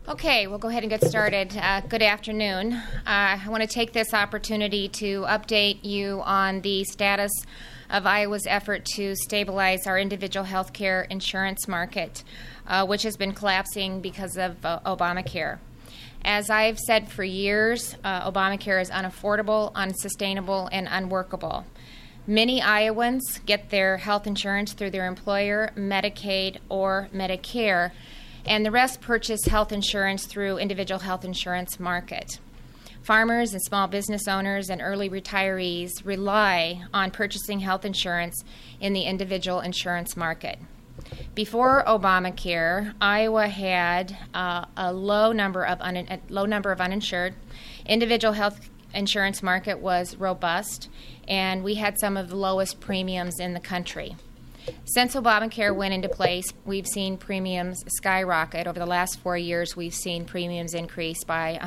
Okay, we'll go ahead and get started. Good afternoon. I want to take this opportunity to update you on the status of Iowa's effort to stabilize our individual health care insurance market, which has been collapsing because of Obamacare. As I've said for years, Obamacare is unaffordable, unsustainable, and unworkable. Many Iowans get their health insurance through their employer, Medicaid, or Medicare, and the rest purchase health insurance through individual health insurance market. Farmers and small business owners and early retirees rely on purchasing health insurance in the individual insurance market. Before Obamacare, Iowa had a low number of uninsured. Individual health insurance market was robust, and we had some of the lowest premiums in the country. Since Obamacare went into place, we've seen premiums skyrocket. Over the last 4 years, we've seen premiums increase by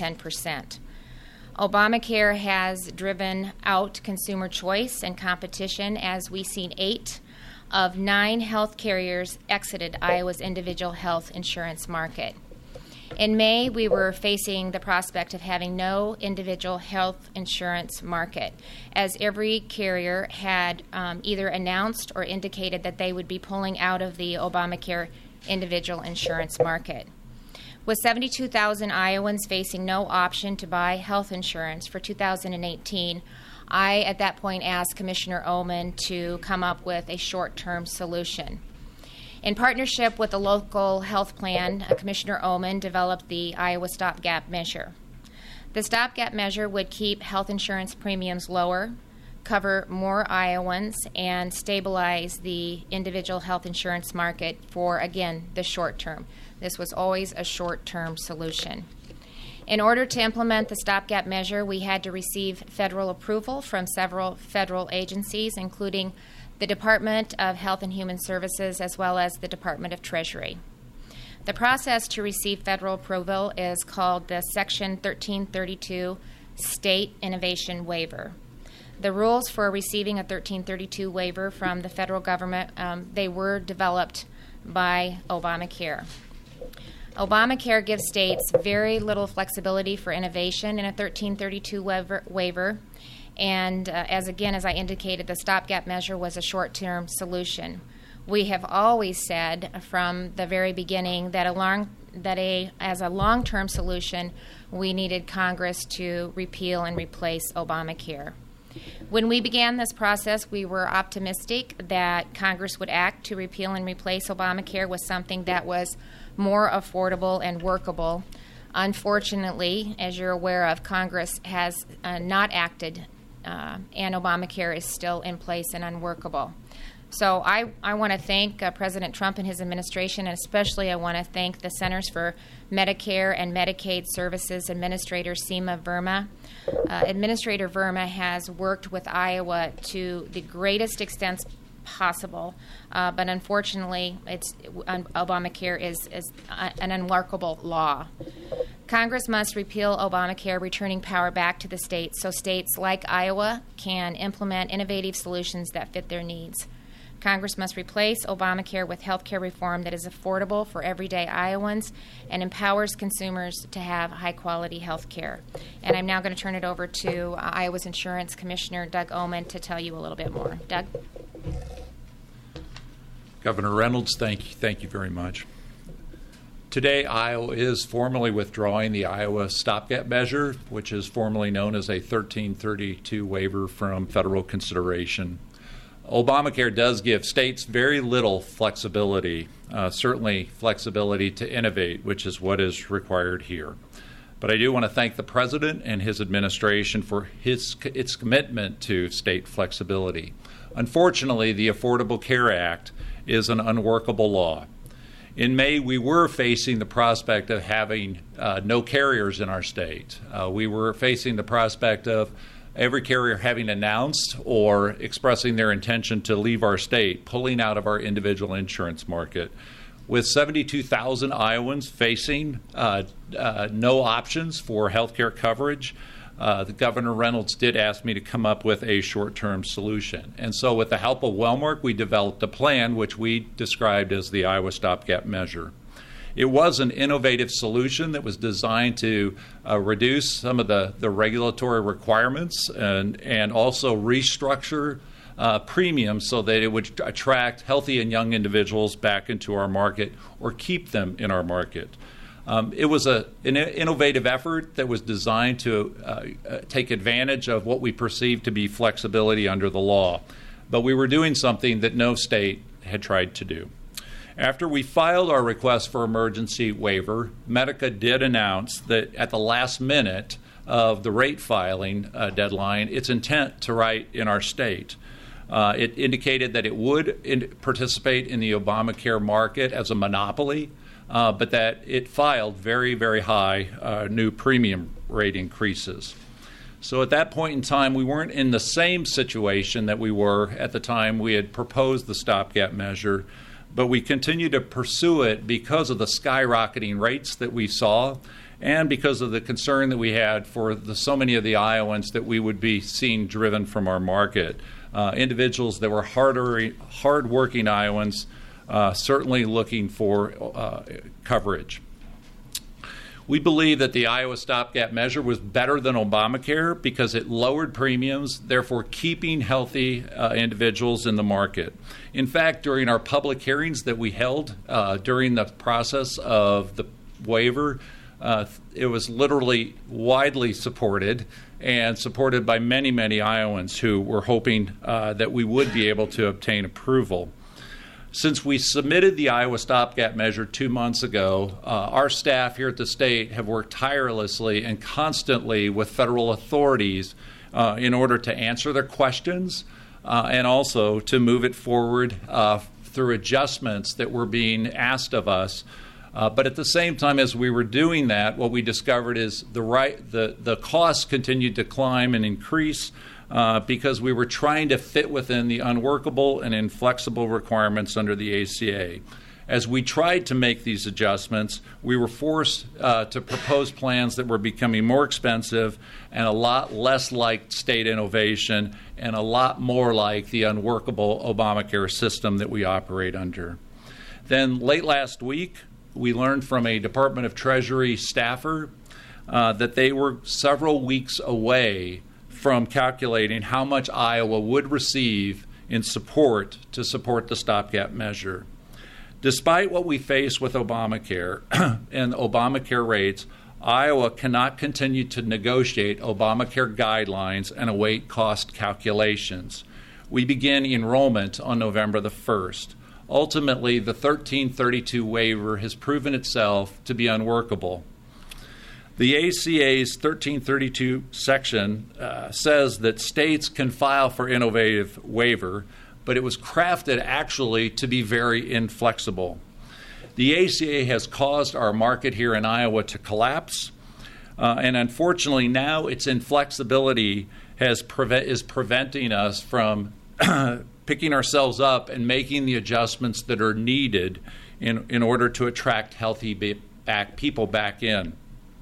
110%. Obamacare has driven out consumer choice and competition, as we've seen 8 of 9 health carriers exited Iowa's individual health insurance market. In May, we were facing the prospect of having no individual health insurance market, as every carrier had either announced or indicated that they would be pulling out of the Obamacare individual insurance market. With 72,000 Iowans facing no option to buy health insurance for 2018, I, at that point, asked Commissioner Ohman to come up with a short-term solution. In partnership with the local health plan, Commissioner Ohman developed the Iowa Stopgap Measure. The stopgap measure would keep health insurance premiums lower, cover more Iowans, and stabilize the individual health insurance market for, again, the short term. This was always a short-term solution. In order to implement the stopgap measure, we had to receive federal approval from several federal agencies, including the Department of Health and Human Services, as well as the Department of Treasury. The process to receive federal approval is called the Section 1332 State Innovation Waiver. The rules for receiving a 1332 waiver from the federal government, they were developed by Obamacare. Obamacare gives states very little flexibility for innovation in a 1332 waiver. And as I indicated, the stopgap measure was a short-term solution. We have always said from the very beginning that as a long-term solution, we needed Congress to repeal and replace Obamacare. When we began this process, we were optimistic that Congress would act to repeal and replace Obamacare with something that was more affordable and workable. Unfortunately, as you're aware of, Congress has not acted, and Obamacare is still in place and unworkable. So I want to thank President Trump and his administration, and especially I want to thank the Centers for Medicare and Medicaid Services Administrator Seema Verma. Administrator Verma has worked with Iowa to the greatest extent possible, but unfortunately, Obamacare is an unworkable law. Congress must repeal Obamacare, returning power back to the states so states like Iowa can implement innovative solutions that fit their needs. Congress must replace Obamacare with health care reform that is affordable for everyday Iowans and empowers consumers to have high-quality health care. And I'm now going to turn it over to Iowa's Insurance Commissioner, Doug Ohman, to tell you a little bit more. Doug? Governor Reynolds, thank you very much. Today, Iowa is formally withdrawing the Iowa Stopgap Measure, which is formally known as a 1332 waiver from federal consideration. Obamacare does give states very little flexibility, certainly flexibility to innovate, which is what is required here. But I do want to thank the President and his administration for its commitment to state flexibility. Unfortunately, the Affordable Care Act is an unworkable law. In May, we were facing the prospect of having no carriers in our state. We were facing the prospect of every carrier having announced or expressing their intention to leave our state, pulling out of our individual insurance market. With 72,000 Iowans facing no options for health care coverage, the Governor Reynolds did ask me to come up with a short-term solution. And so with the help of Wellmark, we developed a plan which we described as the Iowa Stopgap Measure. It was an innovative solution that was designed to reduce some of the regulatory requirements and also restructure premiums so that it would attract healthy and young individuals back into our market or keep them in our market. It was an innovative effort that was designed to take advantage of what we perceived to be flexibility under the law. But we were doing something that no state had tried to do. After we filed our request for emergency waiver, Medica did announce that at the last minute of the rate filing deadline, its intent to write in our state. It indicated that it would participate in the Obamacare market as a monopoly, but that it filed very, very high new premium rate increases. So at that point in time, we weren't in the same situation that we were at the time we had proposed the stopgap measure, but we continued to pursue it because of the skyrocketing rates that we saw and because of the concern that we had for so many of the Iowans that we would be seeing driven from our market. Individuals that were hard-working Iowans certainly looking for coverage. We believe that the Iowa stopgap measure was better than Obamacare because it lowered premiums, therefore keeping healthy individuals in the market. In fact, during our public hearings that we held during the process of the waiver, it was literally widely supported and supported by many, many Iowans who were hoping that we would be able to obtain approval. Since we submitted the Iowa stopgap measure 2 months ago, our staff here at the state have worked tirelessly and constantly with federal authorities in order to answer their questions and also to move it forward through adjustments that were being asked of us. But at the same time as we were doing that, what we discovered is the costs continued to climb and increase because we were trying to fit within the unworkable and inflexible requirements under the ACA. As we tried to make these adjustments, we were forced to propose plans that were becoming more expensive and a lot less like state innovation and a lot more like the unworkable Obamacare system that we operate under. Then late last week, we learned from a Department of Treasury staffer that they were several weeks away from calculating how much Iowa would receive in support to support the stopgap measure. Despite what we face with Obamacare and Obamacare rates, Iowa cannot continue to negotiate Obamacare guidelines and await cost calculations. We begin enrollment on November the 1st. Ultimately, the 1332 waiver has proven itself to be unworkable. The ACA's 1332 section says that states can file for innovative waiver, but it was crafted actually to be very inflexible. The ACA has caused our market here in Iowa to collapse, and unfortunately now its inflexibility is preventing us from picking ourselves up and making the adjustments that are needed in order to attract healthy people back in.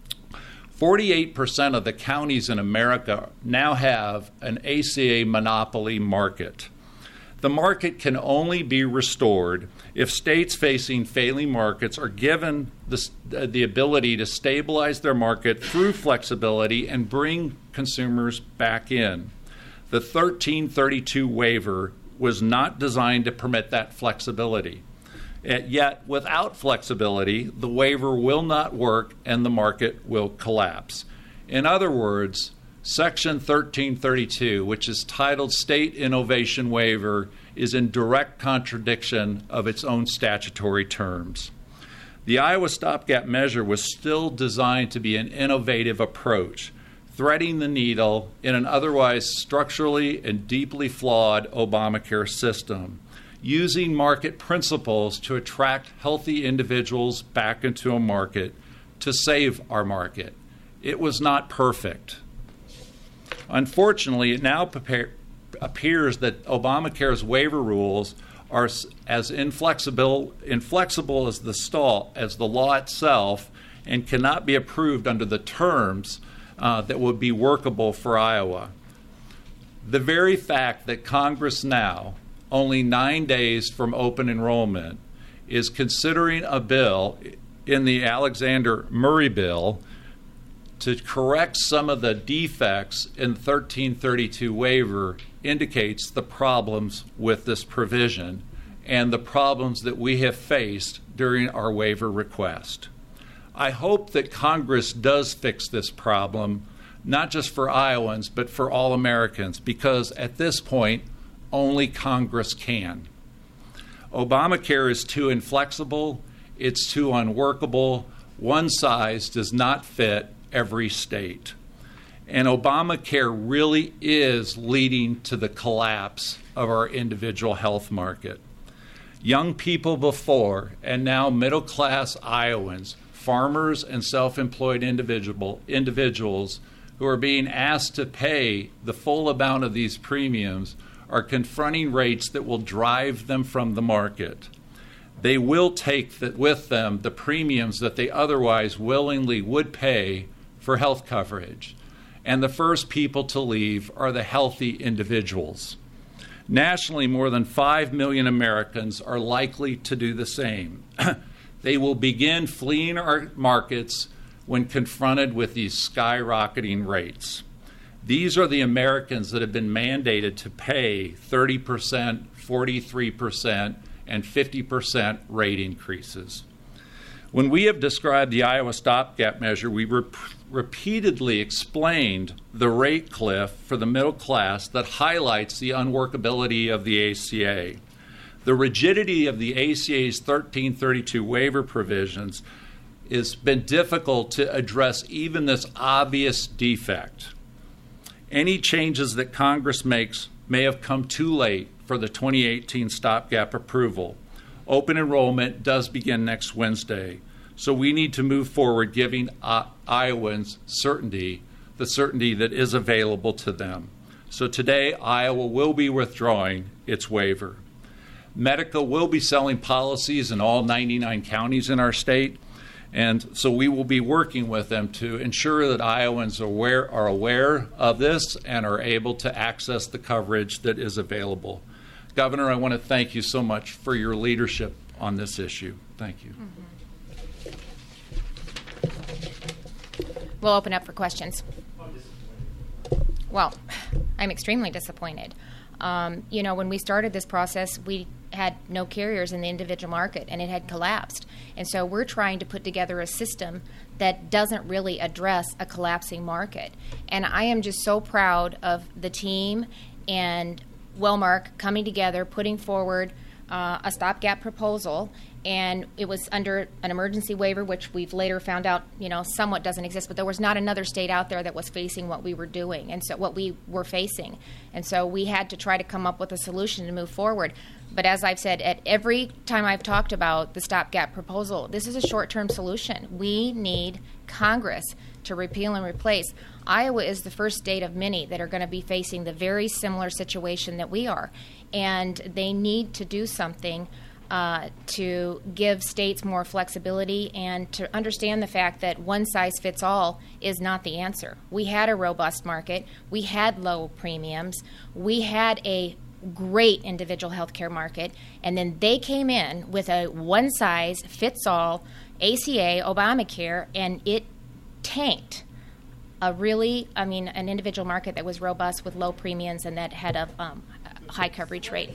48% of the counties in America now have an ACA monopoly market. The market can only be restored if states facing failing markets are given the ability to stabilize their market through flexibility and bring consumers back in. The 1332 waiver was not designed to permit that flexibility. Yet, without flexibility, the waiver will not work and the market will collapse. In other words, Section 1332, which is titled State Innovation Waiver, is in direct contradiction of its own statutory terms. The Iowa stopgap measure was still designed to be an innovative approach, threading the needle in an otherwise structurally and deeply flawed Obamacare system, using market principles to attract healthy individuals back into a market to save our market. It was not perfect. Unfortunately, it now appears that Obamacare's waiver rules are as inflexible as the law itself and cannot be approved under the terms that would be workable for Iowa. The very fact that Congress now, only 9 days from open enrollment, is considering a bill in the Alexander Murray bill to correct some of the defects in 1332 waiver indicates the problems with this provision and the problems that we have faced during our waiver request. I hope that Congress does fix this problem, not just for Iowans, but for all Americans, because at this point, only Congress can. Obamacare is too inflexible, it's too unworkable, one size does not fit every state. And Obamacare really is leading to the collapse of our individual health market. Young people before, and now middle-class Iowans, farmers and self-employed individuals who are being asked to pay the full amount of these premiums are confronting rates that will drive them from the market. They will take with them the premiums that they otherwise willingly would pay for health coverage. And the first people to leave are the healthy individuals. Nationally, more than 5 million Americans are likely to do the same. They will begin fleeing our markets when confronted with these skyrocketing rates. These are the Americans that have been mandated to pay 30%, 43%, and 50% rate increases. When we have described the Iowa stopgap measure, we repeatedly explained the rate cliff for the middle class that highlights the unworkability of the ACA. The rigidity of the ACA's 1332 waiver provisions has been difficult to address even this obvious defect. Any changes that Congress makes may have come too late for the 2018 stopgap approval. Open enrollment does begin next Wednesday, so we need to move forward giving Iowans certainty, the certainty that is available to them. So today, Iowa will be withdrawing its waiver. Medica will be selling policies in all 99 counties in our state, and so we will be working with them to ensure that Iowans are aware of this and are able to access the coverage that is available. Governor, I want to thank you so much for your leadership on this issue. Thank you. We'll open up for questions. Well, I'm extremely disappointed. When we started this process, we had no carriers in the individual market, and it had collapsed. And so we're trying to put together a system that doesn't really address a collapsing market. And I am just so proud of the team and Wellmark coming together, putting forward a stopgap proposal, and it was under an emergency waiver, which we've later found out, somewhat doesn't exist, but there was not another state out there that was facing what we were doing, and so what we were facing. And so we had to try to come up with a solution to move forward. But as I've said, at every time I've talked about the stopgap proposal, this is a short-term solution. We need Congress to repeal and replace. Iowa is the first state of many that are going to be facing the very similar situation that we are, and they need to do something to give states more flexibility and to understand the fact that one size fits all is not the answer. We had a robust market. We had low premiums. We had a great individual health care market, and then they came in with a one size fits all ACA, Obamacare, and it tanked an individual market that was robust with low premiums and that had a high coverage rate.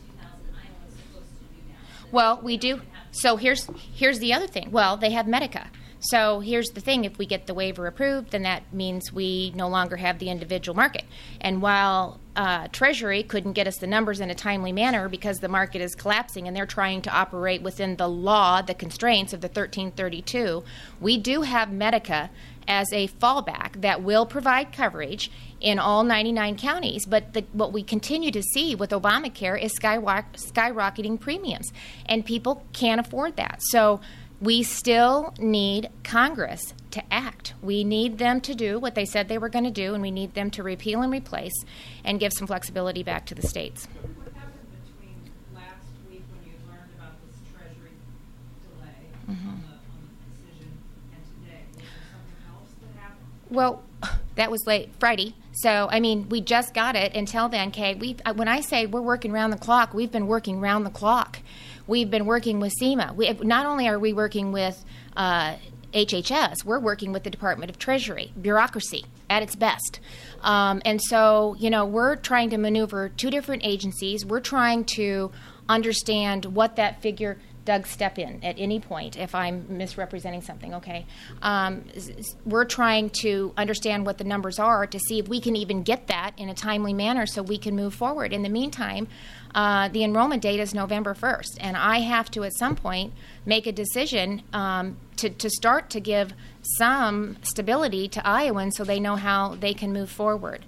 Well, we do. So here's the other thing. Well, they have Medica. So here's the thing. If we get the waiver approved, then that means we no longer have the individual market. And while Treasury couldn't get us the numbers in a timely manner because the market is collapsing and they're trying to operate within the law, the constraints of the 1332, we do have Medica as a fallback that will provide coverage in all 99 counties. But what we continue to see with Obamacare is skyrocketing premiums, and people can't afford that. So we still need Congress to act. We need them to do what they said they were going to do, and we need them to repeal and replace and give some flexibility back to the states. What happened between last week when you learned about this Treasury delay on the decision and today? Was there something else that happened? Well, that was late Friday. So, we just got it. Until then, Kay, when I say we're working round the clock, we've been working round the clock. We've been working with SEMA. Not only are we working with HHS. We're working with the Department of Treasury, bureaucracy at its best. And so, we're trying to maneuver two different agencies. We're trying to understand what that figure. Doug, step in at any point if I'm misrepresenting something, okay? We're trying to understand what the numbers are to see if we can even get that in a timely manner so we can move forward. In the meantime, the enrollment date is November 1st, and I have to at some point make a decision to start to give some stability to Iowans so they know how they can move forward.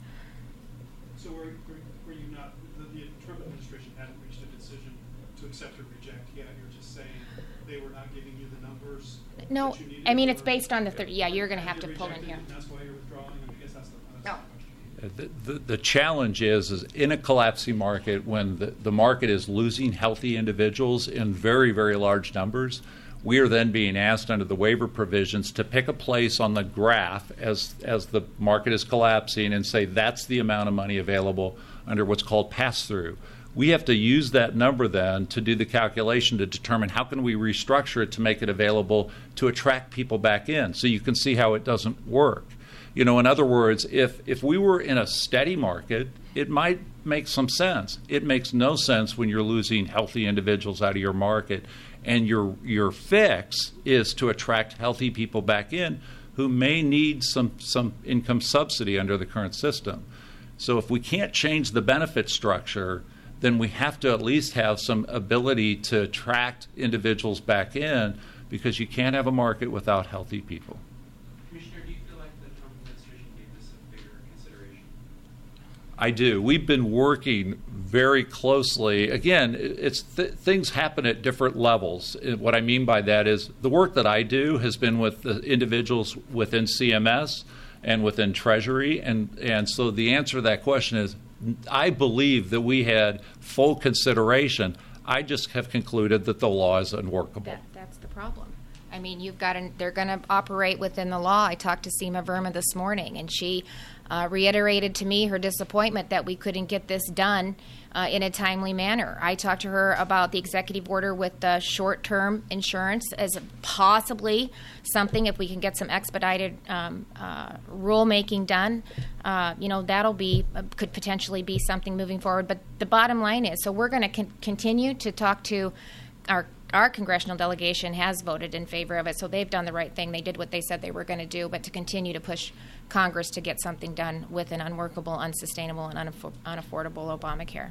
So were you not, the Trump administration hadn't reached a decision to accept or reject yet? You're just saying they were not giving you the numbers? No, that you needed, I mean, it's based on the yeah, you're going to have to pull in here. And that's why you're withdrawing? I guess that's the question. The challenge is in a collapsing market, when the market is losing healthy individuals in very, very large numbers, we are then being asked under the waiver provisions to pick a place on the graph as the market is collapsing and say that's the amount of money available under what's called pass-through. We have to use that number then to do the calculation to determine how can we restructure it to make it available to attract people back in. So you can see how it doesn't work. In other words, if we were in a steady market, it might make some sense. It makes no sense when you're losing healthy individuals out of your market and your fix is to attract healthy people back in who may need some income subsidy under the current system. So if we can't change the benefit structure, then we have to at least have some ability to attract individuals back in, because you can't have a market without healthy people. Commissioner, do you feel like the Trump administration gave this a bigger consideration? I do. We've been working very closely. Again, things happen at different levels. What I mean by that is the work that I do has been with the individuals within CMS and within Treasury. And so the answer to that question is I believe that we had full consideration. I just have concluded that the law is unworkable. That's the problem. I mean, they're going to operate within the law. I talked to Seema Verma this morning, and she reiterated to me her disappointment that we couldn't get this done in a timely manner. I talked to her about the executive order with the short-term insurance as possibly something, if we can get some expedited rulemaking done, could potentially be something moving forward. But the bottom line is, so we're going to continue to talk to our congressional delegation has voted in favor of it, so they've done the right thing. They did what they said they were going to do, but to continue to push Congress to get something done with an unworkable, unsustainable, and unaffordable Obamacare.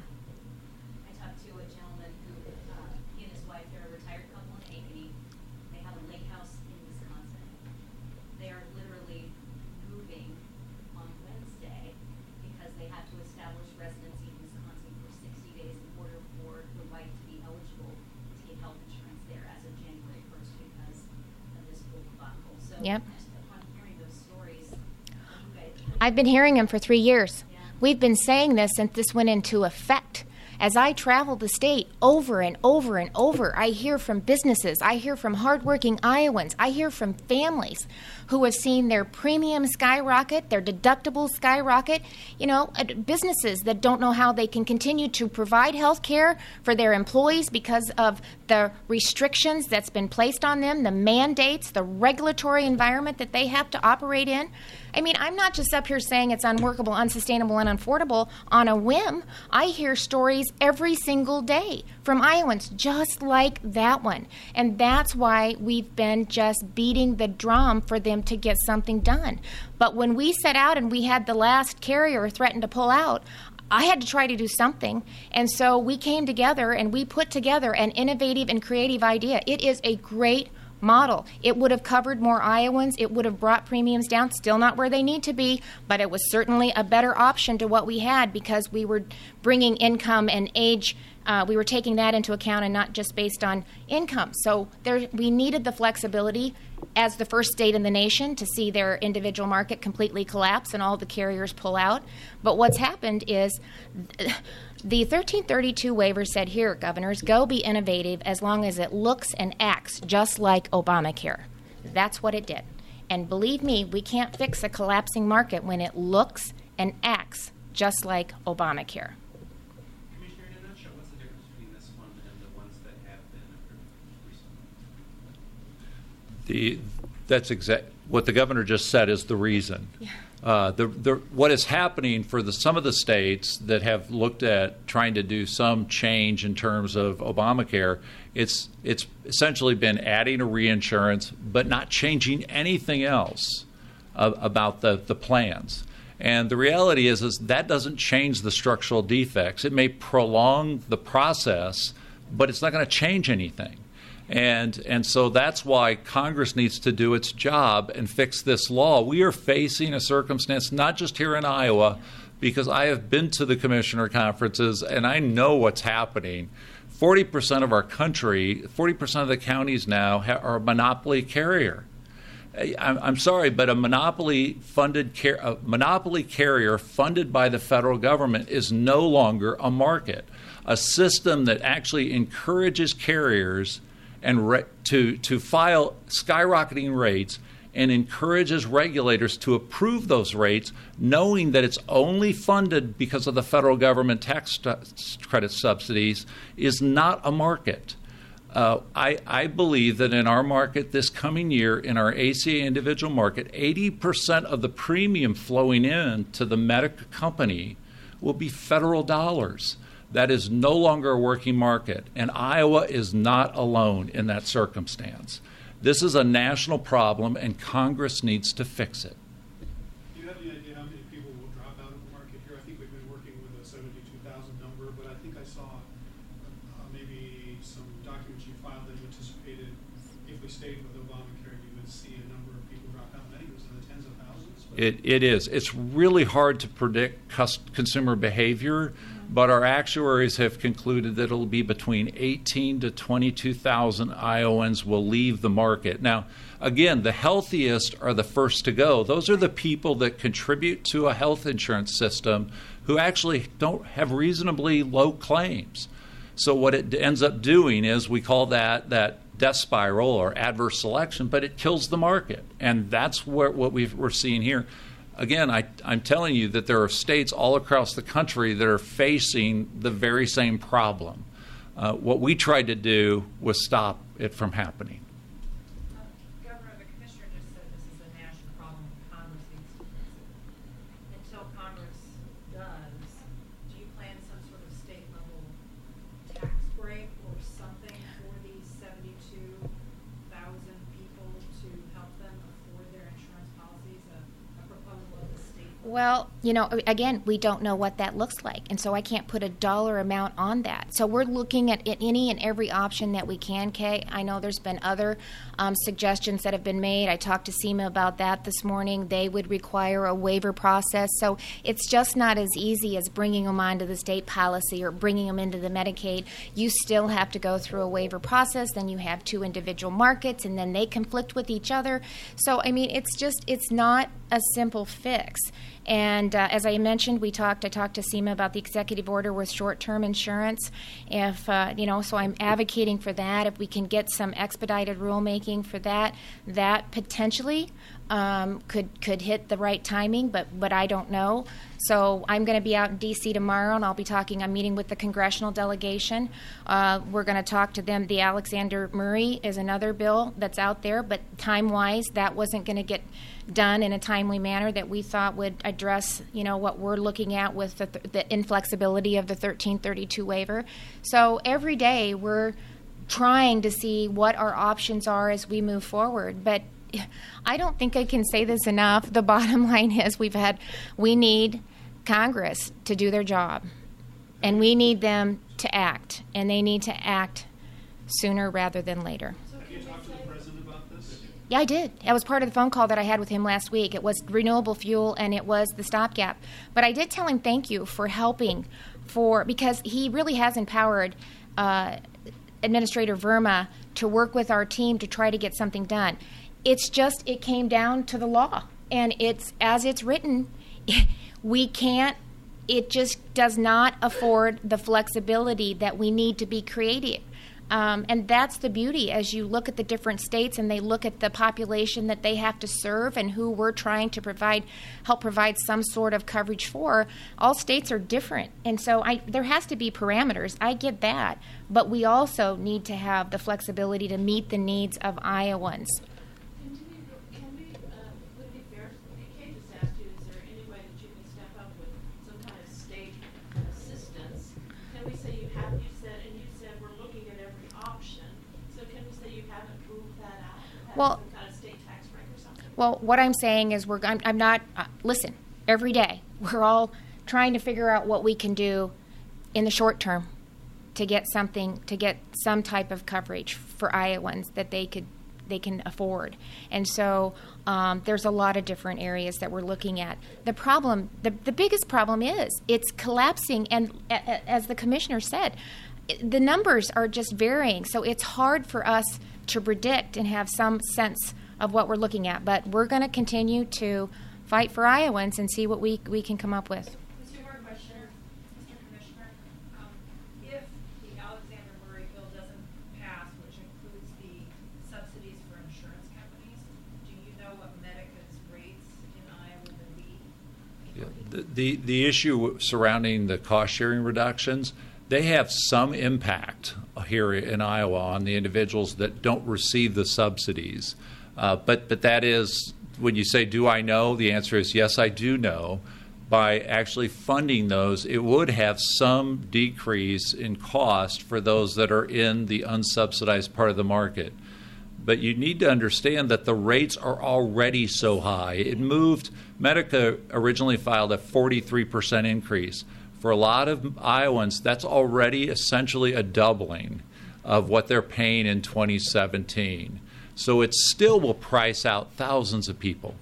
I talked to a gentleman who, he and his wife, they're a retired couple in Ankeny. They have a lake house in Wisconsin. They are literally moving on Wednesday because they have to establish residency in Wisconsin for 60 days in order for the wife to be eligible to get health insurance there as of January 1st because of this whole debacle. So Yep. upon hearing those stories, I've been hearing them for 3 years. Yeah. We've been saying this since this went into effect. As I travel the state over and over and over, I hear from businesses, I hear from hardworking Iowans, I hear from families who have seen their premiums skyrocket, their deductibles skyrocket, businesses that don't know how they can continue to provide health care for their employees because of the restrictions that's been placed on them, the mandates, the regulatory environment that they have to operate in. I mean, I'm not just up here saying it's unworkable, unsustainable, and unaffordable on a whim. I hear stories every single day from Iowans just like that one. And that's why we've been just beating the drum for them to get something done. But when we set out and we had the last carrier threaten to pull out, I had to try to do something. And so we came together and we put together an innovative and creative idea. It is a great model. It would have covered more Iowans. It would have brought premiums down, still not where they need to be, but it was certainly a better option to what we had because we were bringing income and age. We were taking that into account and not just based on income. So we needed the flexibility as the first state in the nation to see their individual market completely collapse and all the carriers pull out. But what's happened is the 1332 waiver said, here, governors, go be innovative as long as it looks and acts just like Obamacare. That's what it did. And believe me, we can't fix a collapsing market when it looks and acts just like Obamacare. Commissioner, in a nutshell, what's the difference between this one and the ones that have been approved That's what the governor just said is the reason. Yeah. What is happening for some of the states that have looked at trying to do some change in terms of Obamacare, it's essentially been adding a reinsurance but not changing anything else about the plans. And the reality is that doesn't change the structural defects. It may prolong the process, but it's not going to change anything. And so that's why Congress needs to do its job and fix this law. We are facing a circumstance, not just here in Iowa, because I have been to the commissioner conferences and I know what's happening. 40% of our country, 40% of the counties now are a monopoly carrier. I'm sorry, but a monopoly carrier funded by the federal government is no longer a market. A system that actually encourages carriers to file skyrocketing rates and encourages regulators to approve those rates, knowing that it's only funded because of the federal government tax credit subsidies, is not a market. I believe that in our market this coming year, in our ACA individual market, 80% of the premium flowing in to the medical company will be federal dollars. That is no longer a working market, and Iowa is not alone in that circumstance. This is a national problem, and Congress needs to fix it. Do you have any idea how many people will drop out of the market here? I think we've been working with a 72,000 number, but I think I saw maybe some documents you filed that you anticipated if we stayed with Obamacare, you would see a number of people drop out. I think it was in the tens of thousands. It is. It's really hard to predict consumer behavior. But our actuaries have concluded that it will be between 18 to 22,000 Iowans will leave the market. Now, again, the healthiest are the first to go. Those are the people that contribute to a health insurance system who actually don't have reasonably low claims. So what it ends up doing is we call that death spiral or adverse selection, but it kills the market. And that's what we're seeing here. Again, I'm telling you that there are states all across the country that are facing the very same problem. What we tried to do was stop it from happening. Governor, the commissioner just said this is a national problem. Congress needs to fix it. Until Congress does, do you plan some sort of state level tax break or something for these 72,000 people to help them afford their insurance policies? A proposal of the state? Well, again, we don't know what that looks like, and so I can't put a dollar amount on that. So we're looking at any and every option that we can, Kay. I know there's been other suggestions that have been made. I talked to SEMA about that this morning. They would require a waiver process. So it's just not as easy as bringing them onto the state policy or bringing them into the Medicaid. You still have to go through a waiver process. Then you have two individual markets, and then they conflict with each other. So, it's not a simple fix. And as I mentioned, I talked to SEMA about the executive order with short-term insurance. So I'm advocating for that. If we can get some expedited rulemaking for that potentially could hit the right timing, but I don't know. So I'm going to be out in D.C. tomorrow, and I'm meeting with the congressional delegation. We're going to talk to them. The Alexander Murray is another bill that's out there, but time-wise, that wasn't going to get done in a timely manner that we thought would address, what we're looking at with the inflexibility of the 1332 waiver. So every day we're trying to see what our options are as we move forward. But I don't think I can say this enough. The bottom line is we need Congress to do their job, and we need them to act, and they need to act sooner rather than later. Have you talked to the president about this? Yeah, I did. That was part of the phone call that I had with him last week. It was renewable fuel and it was the stopgap. But I did tell him thank you for helping because he really has empowered Administrator Verma to work with our team to try to get something done. It's just, it came down to the law. And it's, as it's written, it just does not afford the flexibility that we need to be creative. And that's the beauty as you look at the different states and they look at the population that they have to serve and who we're trying to help provide some sort of coverage for. All states are different. And so there has to be parameters. I get that. But we also need to have the flexibility to meet the needs of Iowans. Well, what I'm saying is I'm not, listen, every day we're all trying to figure out what we can do in the short term to get some type of coverage for Iowans that they can afford. And so there's a lot of different areas that we're looking at. The problem, the biggest problem is it's collapsing, and as the commissioner said, the numbers are just varying. So it's hard for us to predict and have some sense of what we're looking at. But we're going to continue to fight for Iowans and see what we can come up with. Two more questions, Mr. Commissioner. If the Alexander Murray bill doesn't pass, which includes the subsidies for insurance companies, do you know what Medicaid's rates in Iowa would be? The issue surrounding the cost-sharing reductions, they have some impact here in Iowa on the individuals that don't receive the subsidies. But that is, when you say, do I know? The answer is yes, I do know. By actually funding those, it would have some decrease in cost for those that are in the unsubsidized part of the market. But you need to understand that the rates are already so high. It moved, Medica originally filed a 43% increase. For a lot of Iowans, that's already essentially a doubling of what they're paying in 2017. So it still will price out thousands of people.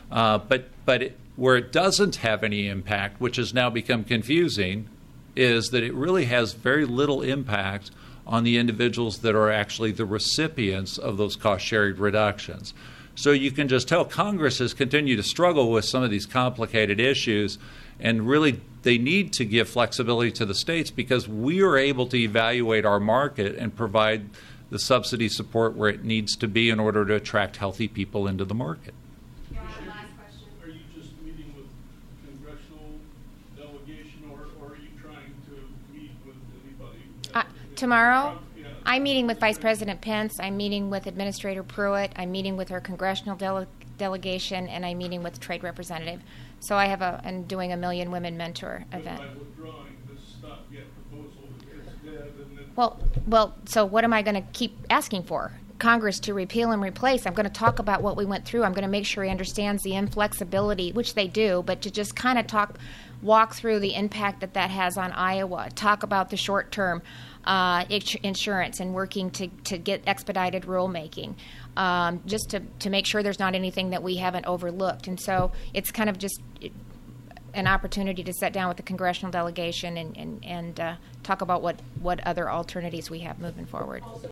Where it doesn't have any impact, which has now become confusing, is that it really has very little impact on the individuals that are actually the recipients of those cost-sharing reductions. So you can just tell Congress has continued to struggle with some of these complicated issues, and really they need to give flexibility to the states because we are able to evaluate our market and provide the subsidy support where it needs to be in order to attract healthy people into the market. Your Honor, last question. Are you just meeting with congressional delegation, or are you trying to meet with anybody? Tomorrow, Yeah. I'm meeting with Vice President Pence. I'm meeting with Administrator Pruitt. I'm meeting with our congressional delegation, and I'm meeting with Trade Representative. So I'm doing a Million Women Mentor event. By withdrawing this stopgap proposal, it's dead, and then Well, so what am I going to keep asking for? Congress to repeal and replace. I'm going to talk about what we went through. I'm going to make sure he understands the inflexibility, which they do, but to just kind of walk through the impact that has on Iowa, talk about the short-term insurance and working to get expedited rulemaking, just to make sure there's not anything that we haven't overlooked. And so it's kind of just an opportunity to sit down with the congressional delegation and talk about what other alternatives we have moving forward.